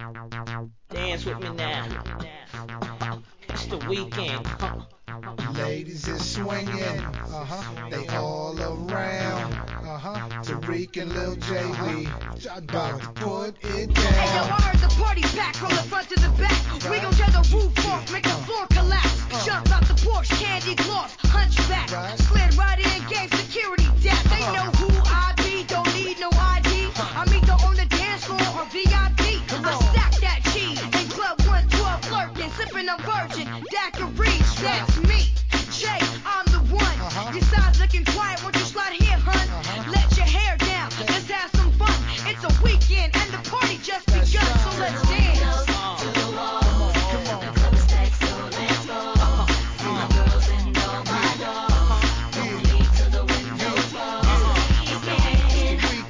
Dance with me now. It's the weekend. Ladies is swinging, they all around. Tariq and Lil J, we about to put it